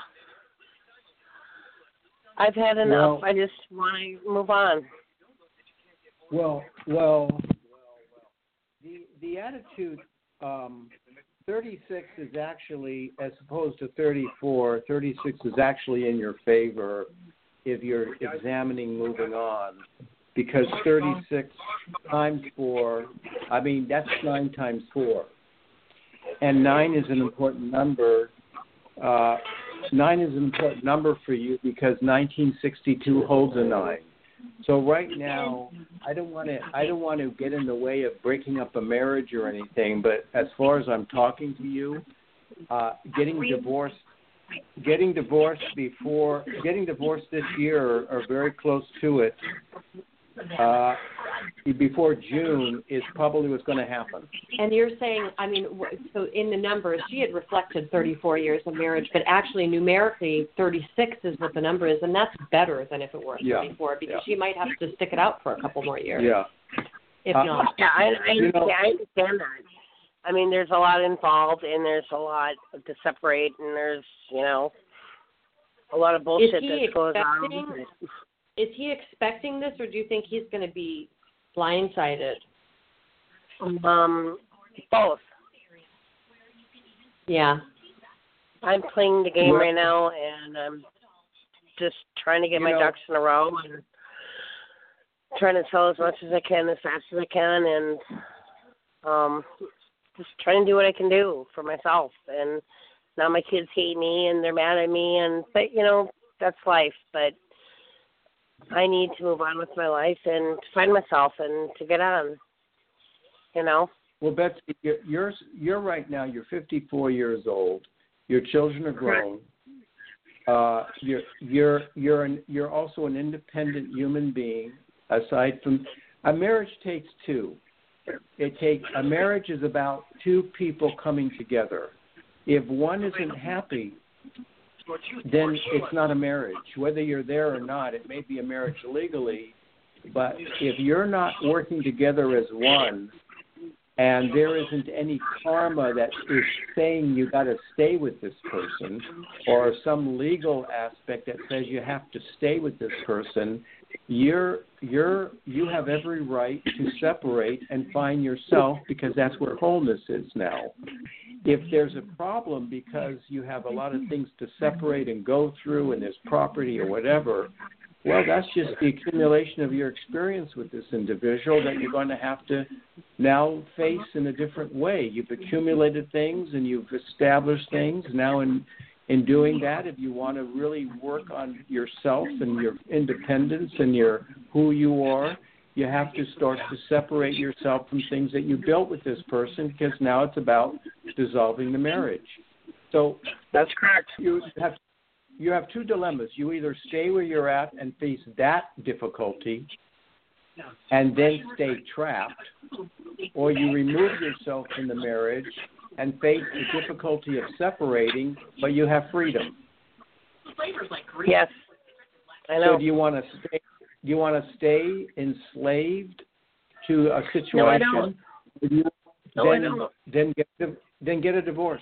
I've had enough. Well, I just want to move on. Well, well, the the attitude, um, thirty-six is actually, as opposed to thirty-four, thirty-six is actually in your favor if you're examining moving on, because thirty-six times four, I mean, that's nine times four. And nine is an important number. Uh, nine is an important number for you because nineteen sixty-two holds a nine. So right now, I don't want to. I don't want to get in the way of breaking up a marriage or anything. But as far as I'm talking to you, uh, getting divorced, getting divorced before getting divorced this year, or, or very close to it, uh, before June is probably what's going to happen. And you're saying, I mean, so in the numbers, she had reflected thirty-four years of marriage, but actually numerically thirty-six is what the number is, and that's better than if it were thirty-four, yeah, because yeah. she might have to stick it out for a couple more years. Yeah. If uh, not. Yeah, I, I, you know, yeah, I understand that. I mean, there's a lot involved, and there's a lot to separate, and there's, you know, a lot of bullshit that goes on. Is he expecting this, or do you think he's going to be blindsided? Um, both. Yeah. I'm playing the game right now, and I'm just trying to get you my know, ducks in a row and trying to sell as much as I can as fast as I can, and um, just trying to do what I can do for myself. And now my kids hate me, and they're mad at me, and but you know that's life. But I need to move on with my life and to find myself and to get on, you know. Well, Betsy, you're, you're, you're right now, you're fifty-four years old. Your children are grown. Uh, you're, you're, you're, an, you're also an independent human being, aside from, a marriage takes two. It takes, a marriage is about two people coming together. If one isn't happy, then it's not a marriage. Whether you're there or not, it may be a marriage legally, but if you're not working together as one, and there isn't any karma that is saying you got to stay with this person, or some legal aspect that says you have to stay with this person, you're you're you have every right to separate and find yourself, because that's where wholeness is now. If there's a problem because you have a lot of things to separate and go through, and there's property or whatever, well, that's just the accumulation of your experience with this individual that you're going to have to now face in a different way. You've accumulated things and you've established things. Now in in doing that, if you want to really work on yourself and your independence and your who you are, you have to start to separate yourself from things that you built with this person, because now it's about dissolving the marriage. So that's correct. You have you have two dilemmas. You either stay where you're at and face that difficulty and then stay trapped, or you remove yourself from the marriage and face the difficulty of separating, but you have freedom. Yes, I know. So do you want to stay? Do you want to stay enslaved to a situation? No, I don't. You, no, then, I don't. Then get then get a divorce.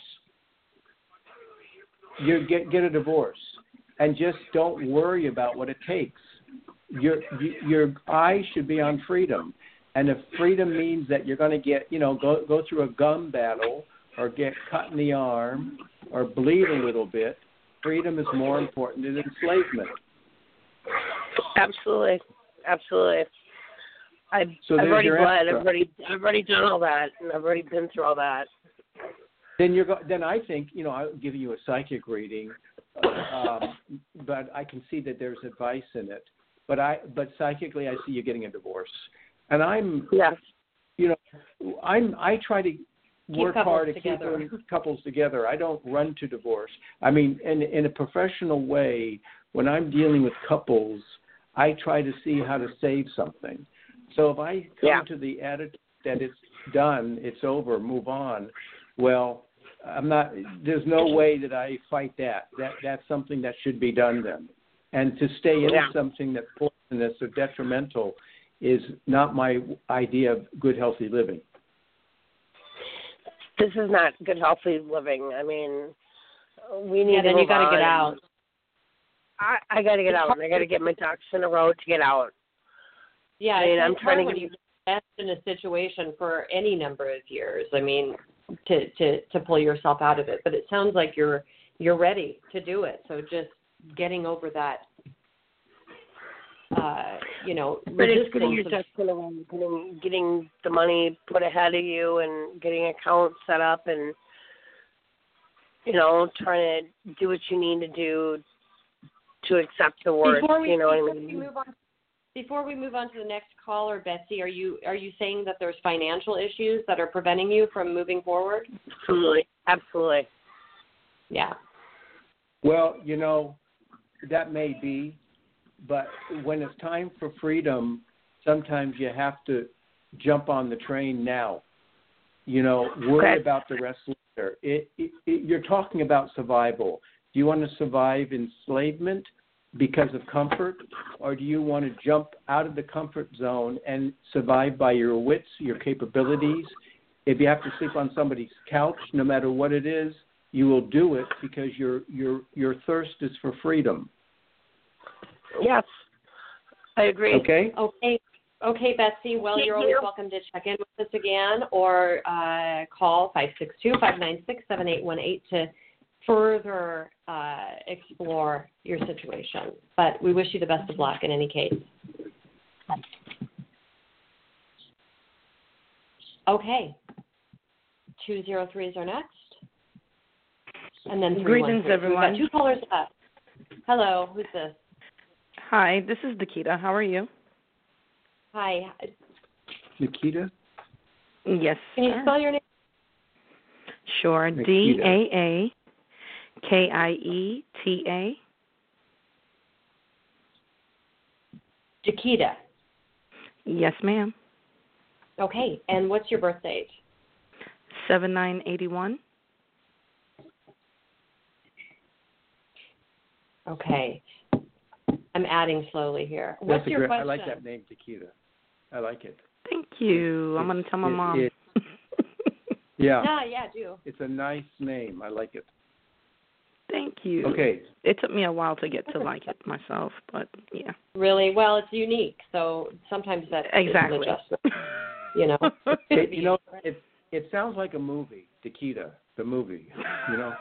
You get get a divorce, and just don't worry about what it takes. Your your eyes should be on freedom, and if freedom means that you're going to get you know go go through a gun battle or get cut in the arm or bleed a little bit, freedom is more important than enslavement. Absolutely, absolutely. I've, so I've already bled. answer. I've already, I've already done all that, and I've already been through all that. Then you're go- then I think you know I'll give you a psychic reading. um, but I can see that there's advice in it. But I, but psychically, I see you getting a divorce, and I'm, Yes. you know, I'm, I try to work hard to together. keep couples together. I don't run to divorce. I mean, in in a professional way, when I'm dealing with couples, I try to see how to save something. So if I come Yeah. to the attitude that it's done, it's over, move on, well, I'm not. There's no way that I fight that. That that's something that should be done then. And to stay in Yeah. something that's poisonous or detrimental is not my idea of good, healthy living. This is not good, healthy living. I mean, we need Yeah, to then you move got to on. get out. I, I got to get out. I got to get my ducks in a row to get out. Yeah, I mean, it's I'm hard trying to when get- you've been in a situation for any number of years. I mean, to, to, to pull yourself out of it. But it sounds like you're you're ready to do it. So just getting over that, uh, you know, But it's getting your resistance ducks in a row, getting, getting the money put ahead of you and getting accounts set up and, you know, trying to do what you need to do to accept the words, Before we, you know before what I we mean? move on, before we move on to the next caller, Betsy, are you are you saying that there's financial issues that are preventing you from moving forward? Absolutely. Absolutely. Yeah. Well, you know, that may be, but when it's time for freedom, sometimes you have to jump on the train now. You know, worry Okay. about the rest later. It, it, it, you're talking about survival. Do you want to survive enslavement because of comfort, or do you want to jump out of the comfort zone and survive by your wits, your capabilities? If you have to sleep on somebody's couch, no matter what it is, you will do it because your your your thirst is for freedom. Yes. I agree. Okay? Okay. Okay, Betsy. Well, Thank you're always you. welcome to check in with us again or uh, call five six two, five nine six, seven eight one eight to further uh, explore your situation. But we wish you the best of luck in any case. Okay. two zero three is our next. And then three one three. Greetings, everyone. We've got two callers left. Hello. Who's this? Hi, this is Dakita. How are you? Hi. Nikita? Yes. Can you sir. spell your name? Sure. Nikita. D A A K I E T A. Jakita. Yes, ma'am. Okay. And what's your birth date? Seven nine eighty one. Okay. I'm adding slowly here. That's What's a your great, question? I like that name, Nikita. I like it. Thank you. It- I'm gonna tell my it- mom. it- Yeah, Yeah, yeah, do. it's a nice name. I like it. Thank you. Okay. It took me a while to get to like it myself, but yeah. Really? Well, it's unique, so sometimes that Exactly. is an adjustment, you know. It, you know, it it sounds like a movie, Nikita, the movie. You know.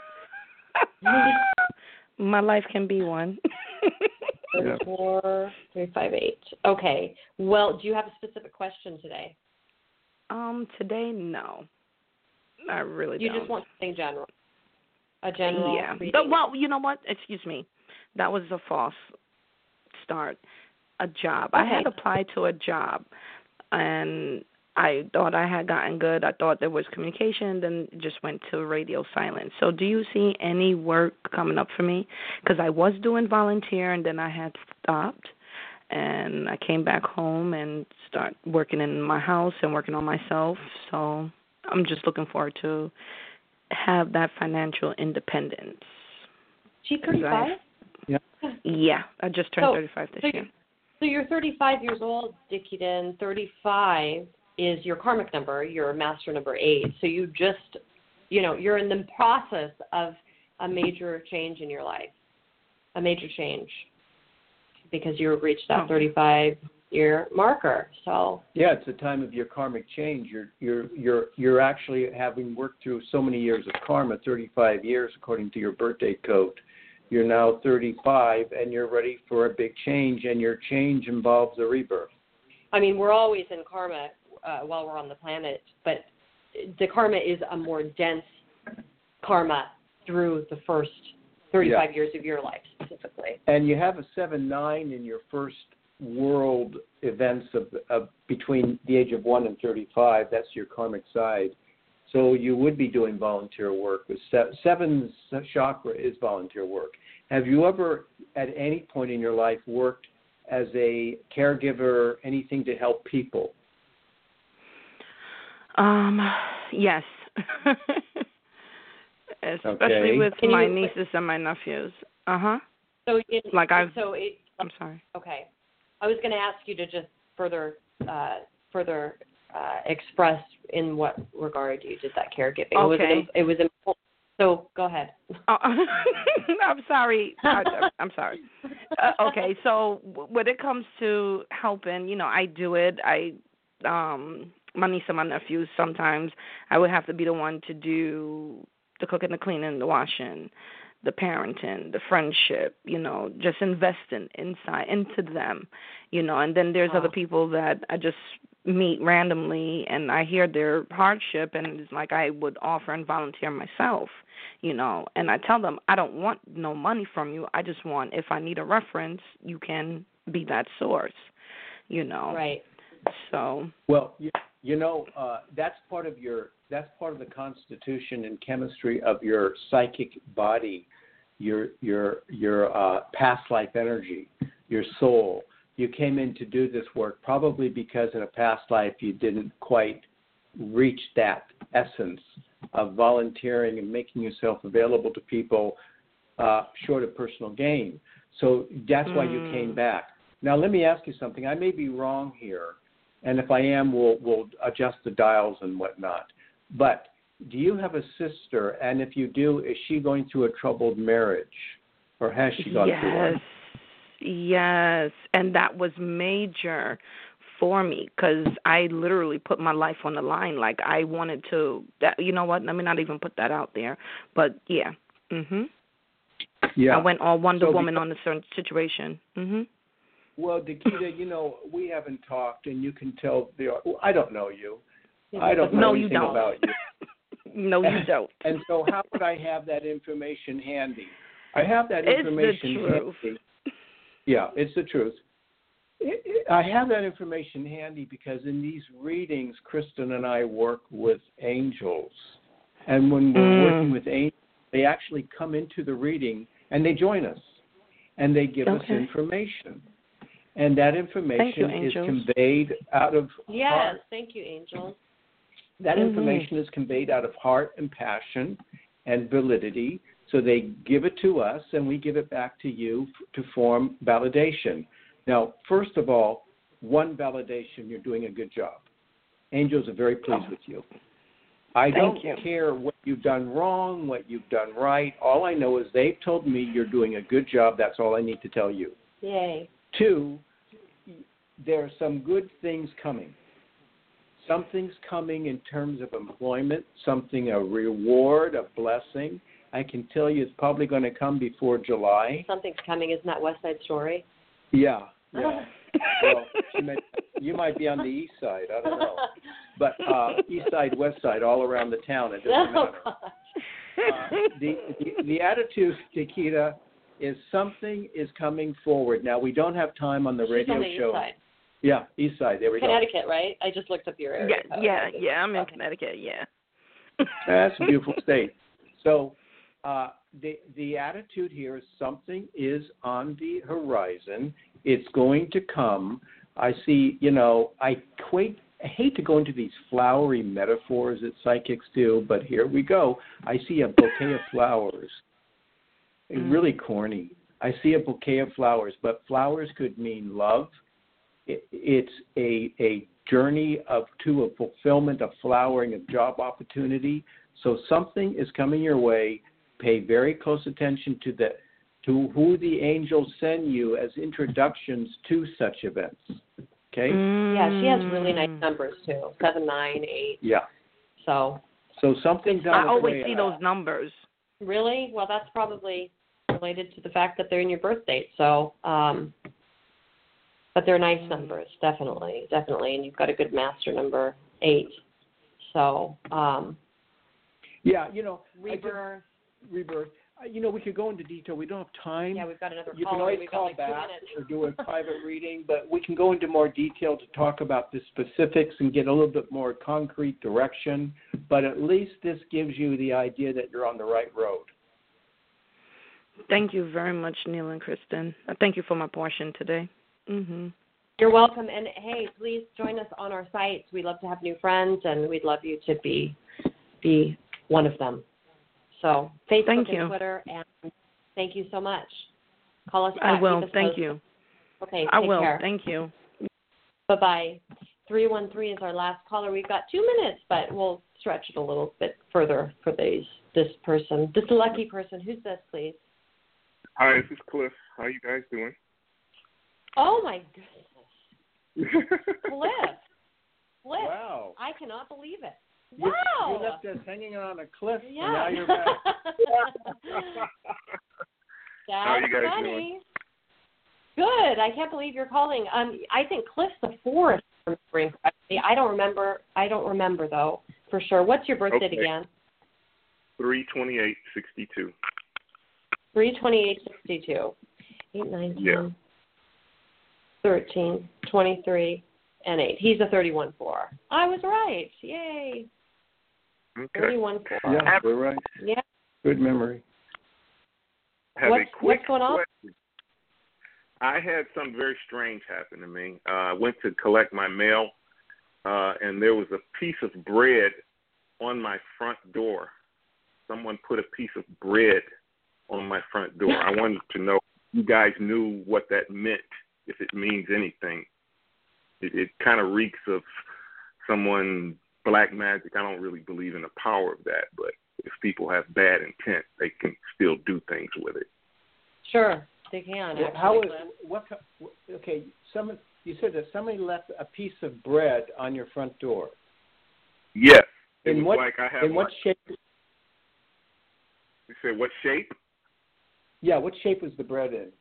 My life can be one. Yeah. Four, three, five, eight. Okay. Well, do you have a specific question today? Um, today, no. I really You don't. just want something general. A general Yeah. reading. But, well, you know what? Excuse me. That was a false start. A job. I had Okay. applied to a job, and I thought I had gotten good. I thought there was communication, then it just went to radio silence. So do you see any work coming up for me? Because I was doing volunteer, and then I had stopped, and I came back home and start working in my house and working on myself. So I'm just looking forward to have that financial independence. She's thirty-five? Yeah, I just turned So- thirty-five this so year. So you're thirty-five years old, Dickie, and thirty-five is your karmic number, your master number eight. So you just, you know, you're in the process of a major change in your life, a major change, because you reached that Oh. thirty-five-year marker. So Yeah, it's a time of your karmic change. You're you're you're you're actually having worked through so many years of karma, thirty-five years according to your birthday code. You're now thirty-five and you're ready for a big change, and your change involves a rebirth. I mean, we're always in karma uh, while we're on the planet, but the karma is a more dense karma through the first thirty-five Yeah. years of your life specifically. And you have a seven nine in your first world events of, of between the age of one and thirty-five. That's your karmic side. So you would be doing volunteer work. With se- seven's chakra is volunteer work. Have you ever, at any point in your life, worked as a caregiver, anything to help people? Um, yes. Especially Okay. with Can my you- nieces and my nephews. Uh huh. So it, Like I've. so it, I'm sorry. okay. I was going to ask you to just further uh, further uh, express in what regard you did that caregiving. It was, Okay. it was important. So go ahead. Oh, I'm sorry. I, I'm sorry. Uh, okay, so w- when it comes to helping, you know, I do it. I, um, my niece and my nephews, sometimes I would have to be the one to do the cooking, the cleaning, the washing, the parenting, the friendship, you know, just investing inside into them, you know. And then there's Wow. other people that I just meet randomly and I hear their hardship, and it's like I would offer and volunteer myself, you know, and I tell them I don't want no money from you. I just want, if I need a reference, you can be that source, you know. Right. So. Well, you, you know, uh, that's part of your that's part of the constitution and chemistry of your psychic body, your your your uh, past life energy, your soul. You came in to do this work probably because in a past life you didn't quite reach that essence of volunteering and making yourself available to people uh, short of personal gain. So that's why you came back. Now let me ask you something. I may be wrong here, and if I am, we'll we'll adjust the dials and whatnot. But do you have a sister? And if you do, is she going through a troubled marriage, or has she gone yes. through one? Yes, and that was major for me because I literally put my life on the line. Like I wanted to, that, you know what? Let me not even put that out there. But yeah, mhm. Yeah. I went all Wonder So Woman because, on the certain situation. Mhm. Well, Dakita, you know we haven't talked, and you can tell. The, well, I don't know you. I don't know no, you anything don't. about you. No, you don't. And so, how would I have that information handy? I have that It's information the truth. handy. Yeah, it's the truth. It, it, I have that information handy because in these readings, Kristen and I work with angels. And when we're Mm. working with angels, they actually come into the reading and they join us. And they give us Okay. information. And that information you, is angels. conveyed out of Yes. heart. Thank you, Angel. That Mhm. information is conveyed out of heart and passion and validity. So they give it to us, and we give it back to you to form validation. Now, first of all, one validation, you're doing a good job. Angels are very pleased with you. I Thank don't you. care what you've done wrong, what you've done right. All I know is they've told me you're doing a good job. That's all I need to tell you. Yay. Two, there are some good things coming. Something's coming in terms of employment, something, a reward, a blessing. I can tell you it's probably going to come before July. Something's coming. Isn't that West Side Story? Yeah, yeah. Well, you might, you might be on the east side. I don't know. But uh, east side, west side, all around the town. It doesn't Oh, matter. gosh. Uh, the, the the attitude, Nikita, is something is coming forward. Now, we don't have time on the She's radio on the show. east side. Yeah, east side. There we Connecticut, right? I just looked up your Yeah, area. code. yeah, yeah. I'm in Okay. Connecticut. Yeah. go. That's a beautiful state. So uh, the the attitude here is something is on the horizon. It's going to come. I see, you know, I equate, I hate to go into these flowery metaphors that psychics do, but here we go. I see a bouquet of flowers. Mm. Really corny. I see a bouquet of flowers, but flowers could mean love. It, it's a a journey of to a fulfillment, a flowering of job opportunity. So something is coming your way. Pay very close attention to the to who the angels send you as introductions to such events. Okay? Yeah, she has really nice Mm. numbers too. Seven, nine, eight. Yeah. So So something's on I its always way see out. those numbers. really, well, that's probably related to the fact that they're in your birth date. So, um, but they're nice numbers, definitely, definitely. And you've got a good master number, eight. So, um, Yeah, you know, I just- rebirth. rebirth. you know, we could go into detail. We don't have time. Yeah, we've got another You caller. can always We've call got like two back minutes. or do a private reading, but we can go into more detail to talk about the specifics and get a little bit more concrete direction. But at least this gives you the idea that you're on the right road. Thank you very much, Neil and Kristen. Thank you for my portion today. Mm-hmm. You're welcome. And, hey, please join us on our sites. We love to have new friends, and we'd love you to be be one of them. So Facebook Thank and you. Twitter, and thank you so much. Call us back. I will. Keep us Thank posted. you. Okay, I take will. care. Thank you. Bye-bye. three one three is our last caller. We've got two minutes, but we'll stretch it a little bit further for these, this person, this lucky person. Who's this, please? Hi, this is Cliff. How you guys doing? Oh, my goodness. Cliff. Cliff. Wow. I cannot believe it. You, Wow. you left us hanging on a cliff, Yeah. and now you're back. That's How you guys funny. doing? Good. I can't believe you're calling. Um, I think Cliff's the fourth. I don't remember. I don't remember though for sure. What's your birth date Okay. again? three twenty-eight sixty-two. Three twenty-eight sixty-two. Eight, nine, ten, Yeah. thirteen, twenty-three, and eight. He's a thirty-one four. I was right. Yay. Okay. Thirty-one four. Yeah, we're right. Yeah. Good memory. Have What's, a quick what's going on? question. I had something very strange happen to me. Uh, I went to collect my mail, uh, and there was a piece of bread on my front door. Someone put a piece of bread on my front door. I wanted to know if you guys knew what that meant, if it means anything. It, it kind of reeks of someone black magic. I don't really believe in the power of that, but if people have bad intent, they can still do things with it. Sure, they can. Well, Actually, how is Cliff. what? Okay, someone you said that somebody left a piece of bread on your front door. Yes. It In was what? like I have In what like, shape? you said what shape? Yeah, what shape was the bread in?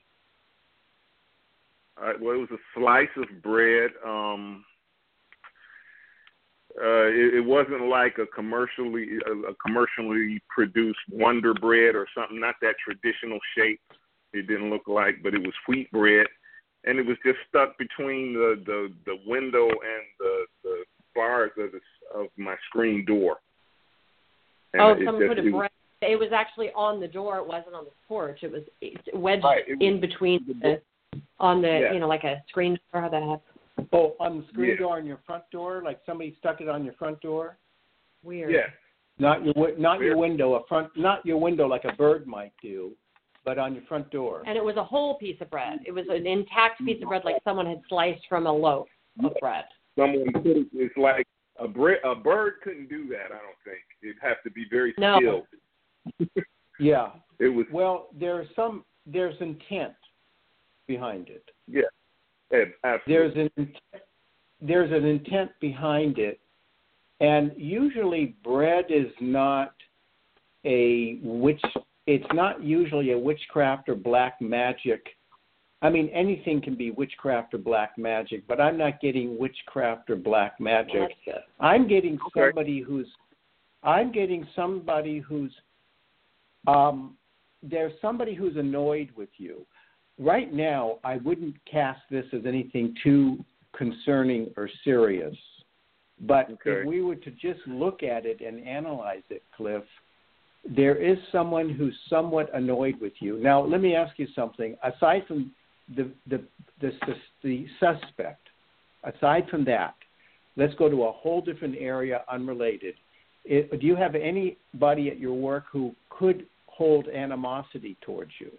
Uh, well, it was a slice of bread. Um, uh, it, it wasn't like a commercially a, a commercially produced Wonder Bread or something. Not that traditional shape. It didn't look like, but it was wheat bread, and it was just stuck between the, the, the window and the, the bars of the, of my screen door. And Oh, it someone just, put a it was, bread. It was actually on the door. It wasn't on the porch. It was wedged Right, it was- in between the, on the, Yeah. you know, like a screen door that had. Oh, on the screen Yeah. door on your front door, like somebody stuck it on your front door. Weird. yeah. Not your wi- not your Weird. window, a front not your window like a bird might do, but on your front door. And it was a whole piece of bread. It was an intact piece of bread, like someone had sliced from a loaf of bread. Someone put it, it's like a, bre- a bird couldn't do that, I don't think. It'd have to be very No. skilled. Yeah. It was, Well, there's some there's intent behind it. yeah, ab- absolutely. There's an int- there's an intent behind it, and usually bread is not a witch. It's not usually a witchcraft or black magic. I mean, anything can be witchcraft or black magic, but I'm not getting witchcraft or black magic. That's good. I'm getting Okay. somebody who's I'm getting somebody who's um, there's somebody who's annoyed with you. Right now, I wouldn't cast this as anything too concerning or serious. But Okay. if we were to just look at it and analyze it, Cliff, there is someone who's somewhat annoyed with you. Now, let me ask you something. Aside from the the the, the suspect, aside from that, let's go to a whole different area, unrelated. It, do you have anybody at your work who could hold animosity towards you?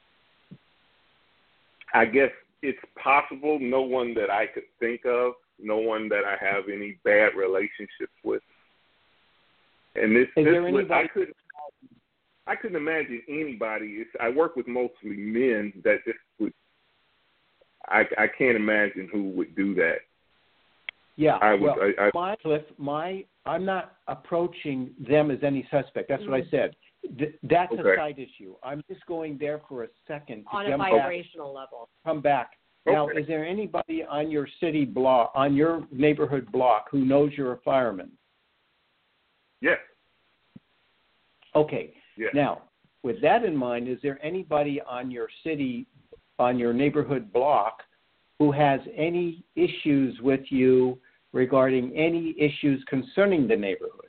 I guess it's possible. No one that I could think of. No one that I have any bad relationships with. And this, Is this there would, anybody? I couldn't, I couldn't imagine anybody. It's, I work with mostly men that this would. I, I can't imagine who would do that. Yeah. I would. well, I, I, my Cliff, my I'm not approaching them as any suspect. That's what I said. Th- that's Okay. a side issue. I'm just going there for a second to On a jump back, vibrational level. come back. Now, Okay. is there anybody on your city block, on your neighborhood block, who knows you're a fireman? yes. Okay. Yes. Now, with that in mind, is there anybody on your city, on your neighborhood block, who has any issues with you regarding any issues concerning the neighborhood?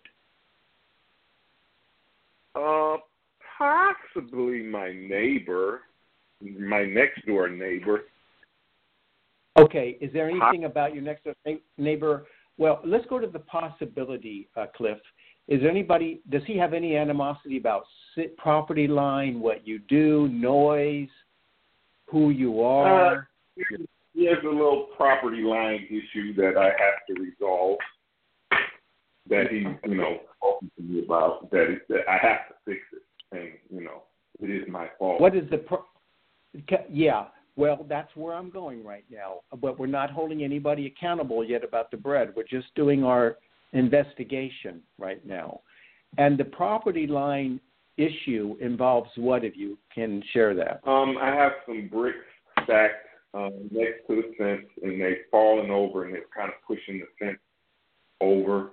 Uh, possibly my neighbor, my next door neighbor. Okay, is there anything about your next door neighbor? Well, let's go to the possibility, uh, Cliff. Is there anybody, does he have any animosity about sit, property line, what you do, noise, who you are? Uh, there's a little property line issue that I have to resolve, that he, you know, talking to me about, that, it, that I have to fix it, and, you know, it is my fault. What is the, pro- yeah, well, that's where I'm going right now, but we're not holding anybody accountable yet about the bread. We're just doing our investigation right now. And the property line issue involves what, if you can share that? Um, I have some bricks stacked um, next to the fence, and they've fallen over, and it's kind of pushing the fence over,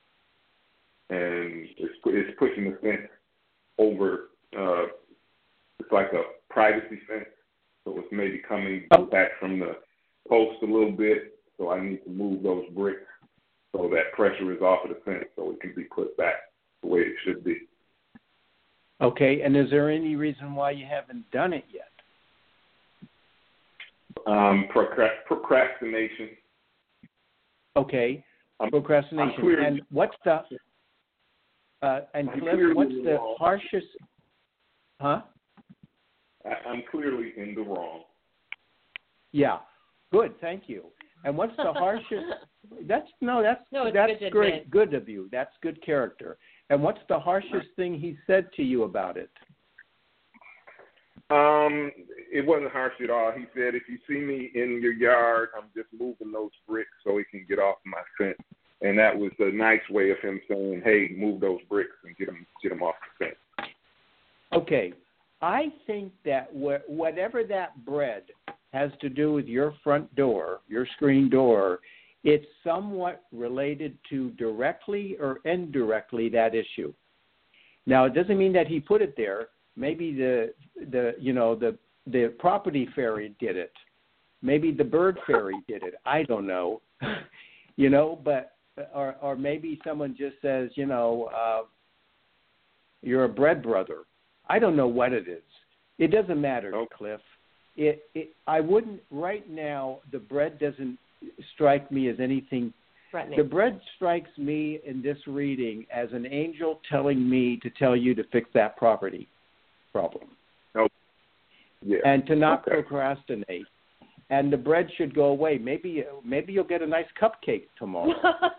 and it's, it's pushing the fence over. Uh, it's like a privacy fence, so it's maybe coming oh. back from the post a little bit, so I need to move those bricks so that pressure is off of the fence so it can be put back the way it should be. Okay, and is there any reason why you haven't done it yet? Um, procrast- procrastination. Okay, I'm, procrastination. I'm clearly, and what's the, uh, and I'm Cliff, what's the wrong. harshest, huh? I, I'm clearly in the wrong. Yeah, good, thank you. And what's the harshest, that's, no, that's, no, that's good great, good of you. That's good character. And what's the harshest thing he said to you about it? Um, it wasn't harsh at all. He said, if you see me in your yard, I'm just moving those bricks so he can get off my fence. And that was a nice way of him saying, hey, move those bricks and get them, get them off the fence. Okay. I think that wh- whatever that bread has to do with your front door, your screen door, it's somewhat related to directly or indirectly that issue. Now, it doesn't mean that he put it there. Maybe the the you know the the property fairy did it. Maybe the bird fairy did it. I don't know. you know, but or or maybe someone just says, you know, uh, you're a bread brother. I don't know what it is. It doesn't matter, Nope. Cliff. It, it I wouldn't right now. The bread doesn't strike me as anything. Threatening. The bread strikes me in this reading as an angel telling me to tell you to fix that property problem. Nope. Yeah. And to not okay. procrastinate. And the bread should go away. Maybe maybe you'll get a nice cupcake tomorrow.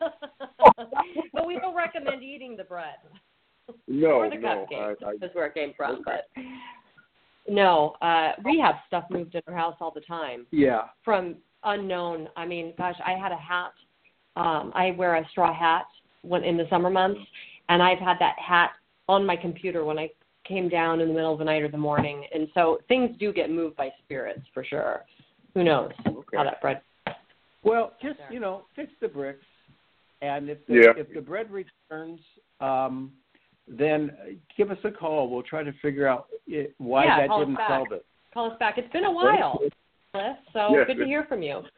But we don't recommend eating the bread. No, or the no. cupcake. I, I, That's where it came from. okay. But no, uh, we have stuff moved in our house all the time. Yeah. From unknown. I mean, gosh, I had a hat. Um, I wear a straw hat when in the summer months, and I've had that hat on my computer when I came down in the middle of the night or the morning. And so things do get moved by spirits for sure. Who knows Okay. how that bread. Well, just, you know, fix the bricks. And if the, Yeah. if the bread returns, um, then give us a call. We'll try to figure out it, why Yeah, that call us didn't back. solve it. Call us back. It's been a while, Cliff, so Yes, good to it- hear from you.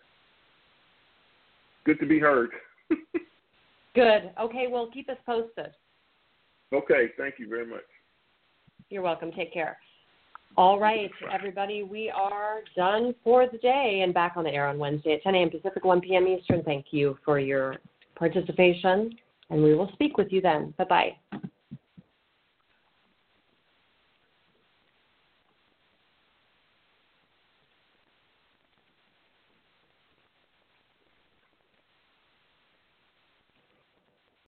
Good to be heard. Good. Okay, well, keep us posted. Okay, thank you very much. You're welcome. Take care. All right, everybody, we are done for the day and back on the air on Wednesday at ten a.m. Pacific, one p.m. Eastern. Thank you for your participation, and we will speak with you then. Bye-bye.